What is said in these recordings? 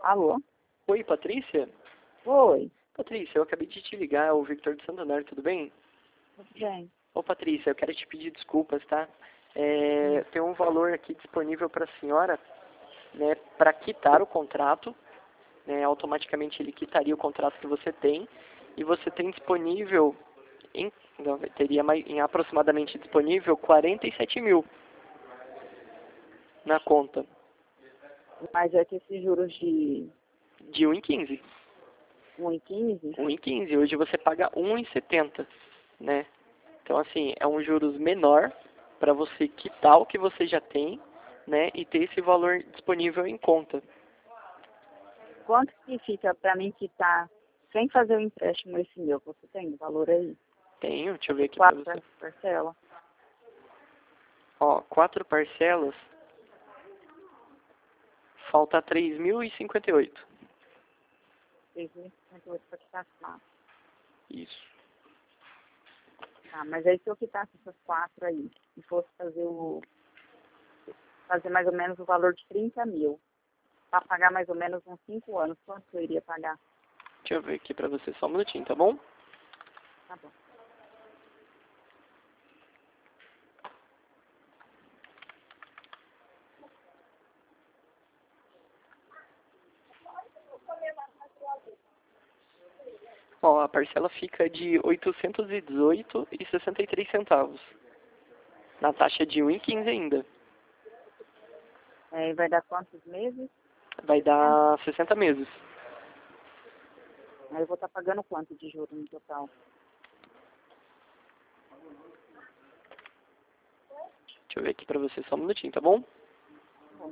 Alô? Oi, Patrícia? Oi, Patrícia, eu acabei de te ligar, é o Victor de Santander, tudo bem? tudo bem? Ô, Patrícia, eu quero te pedir desculpas, tá? Tem um valor aqui disponível para a senhora, né, para quitar o contrato, né, automaticamente ele quitaria o contrato que você tem, e você tem disponível, não, teria em aproximadamente disponível 47 mil na conta, Mas é que esses juros de de 1,15. 1,15, 1,15, hoje você paga 1,70, né? Então, assim, é um juros menor para você quitar o que você já tem, né, e ter esse valor disponível em conta. quanto que fica para mim quitar sem fazer o empréstimo esse meu? Você tem o valor aí? Tenho, deixa eu ver aqui para Quatro você. parcelas? Ó, 4 parcelas, falta 3.058. 3.058 para quitar as quatro. Isso. Tá, mas aí se eu quitasse essas quatro aí e fosse fazer mais ou menos o valor de 30 mil, para pagar mais ou menos uns 5 anos, quanto eu iria pagar? Deixa eu ver aqui para você só um minutinho, tá bom? Tá bom. Ó, a parcela fica de 818,63 centavos. Na taxa de 1,15 ainda. É, vai dar quantos meses? Vai 60? dar 60 meses. Aí eu vou estar pagando quanto de juros no total? Deixa eu ver aqui para você só um minutinho, tá bom? Bom,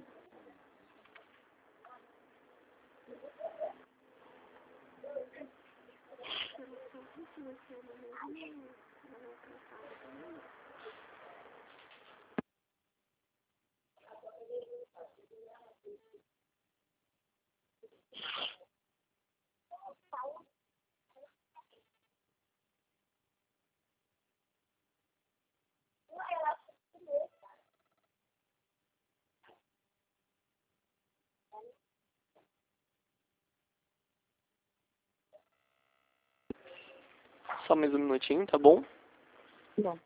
Só mais um minutinho, tá bom? bom.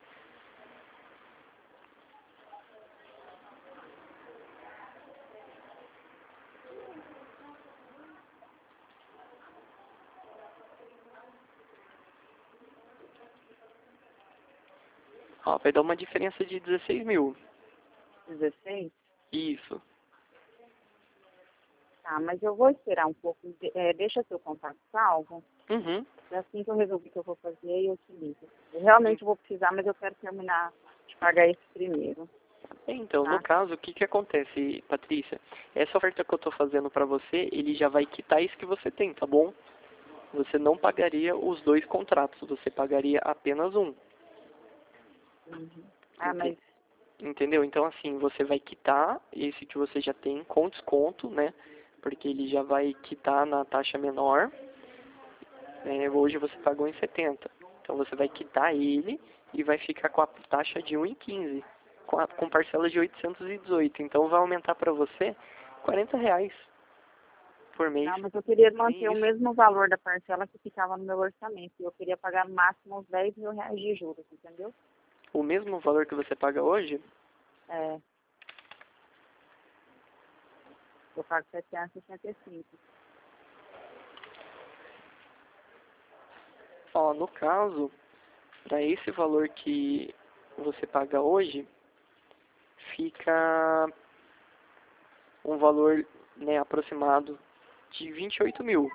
Ó, vai dar uma diferença de 16 mil. 16? Isso. Tá, mas eu vou esperar um pouco. Deixa seu contato salvo. Uhum. É assim que eu resolvi que eu vou fazer, eu te ligo. Eu realmente vou precisar, mas eu quero terminar de pagar esse primeiro. Então, no Tá? caso, o que que acontece, Patrícia? Essa oferta que eu tô fazendo pra você, ele já vai quitar isso que você tem, tá bom? Você não pagaria os dois contratos, você pagaria apenas um. Uhum. Ah, Ente- mas Entendeu? Então, assim, você vai quitar esse que você já tem com desconto, né? Porque ele já vai quitar na taxa menor. Hoje você pagou em 70. Então, você vai quitar ele e vai ficar com a taxa de 1,15, com parcelas de 818. Então, vai aumentar para você R$ 40 por mês. não, mas eu queria Nem manter o isso. mesmo valor da parcela que ficava no meu orçamento. E eu queria pagar no máximo uns 10 mil reais de juros, entendeu? O mesmo valor que você paga hoje, É, eu pago 765. ó, no caso, para esse valor que você paga hoje, fica um valor, né, aproximado de 28 mil.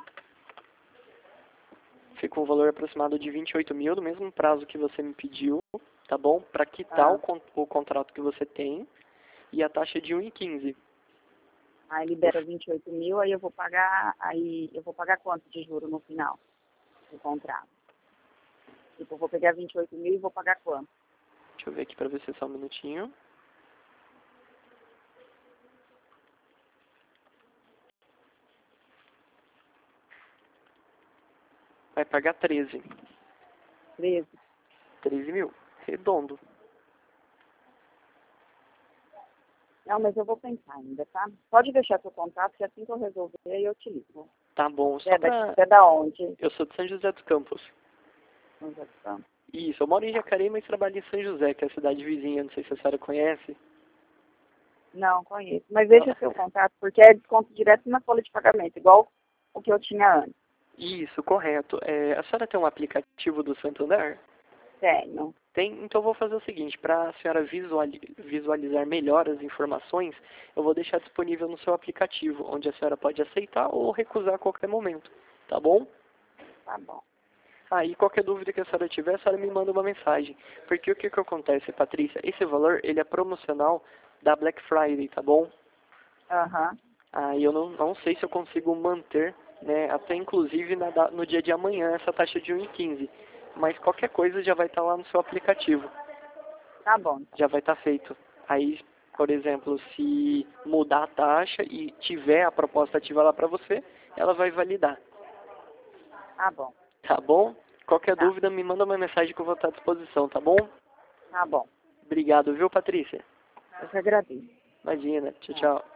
Fica um valor aproximado de 28 mil, no mesmo prazo que você me pediu, tá bom? Para quitar Tá. o contrato que você tem e a taxa de 1,15. Aí libera 28 mil, aí eu vou pagar quanto de juro no final do contrato? Tipo, eu vou pegar 28 mil e vou pagar quanto? Deixa eu ver aqui para você só um minutinho. Vai pagar 13. 13? 13 mil. Redondo. Não, mas eu vou pensar ainda, tá? Pode deixar seu contato, que assim que eu resolver, eu te ligo. Tá bom, Você é da onde? Eu sou de São José dos Campos. São José dos Campos. Isso, eu moro em Jacareí, mas trabalho em São José, que é a cidade vizinha, não sei se a senhora conhece. Não, conheço. Mas deixa o seu contato, porque é desconto direto na folha de pagamento, igual o que eu tinha antes. Isso, correto. A senhora tem um aplicativo do Santander? Tenho. Tem, então eu vou fazer o seguinte, para a senhora visualizar melhor as informações, eu vou deixar disponível no seu aplicativo, onde a senhora pode aceitar ou recusar a qualquer momento, tá bom? Tá bom. Aí qualquer dúvida que a senhora tiver, a senhora me manda uma mensagem. Porque o que acontece, Patrícia? Esse valor, ele é promocional da Black Friday, tá bom? Aham. Aí eu não sei se eu consigo manter, né, até inclusive no dia de amanhã, essa taxa de 1,15. Mas qualquer coisa já vai estar lá no seu aplicativo. Tá bom. Então. Já vai estar feito. Aí, por exemplo, se mudar a taxa e tiver a proposta ativa lá para você, ela vai validar. Tá bom. Tá bom? Qualquer Tá. dúvida, me manda uma mensagem que eu vou estar à disposição, tá bom? Tá bom. Obrigado, viu, Patrícia? Eu que agradeço. Imagina. Tchau, tchau.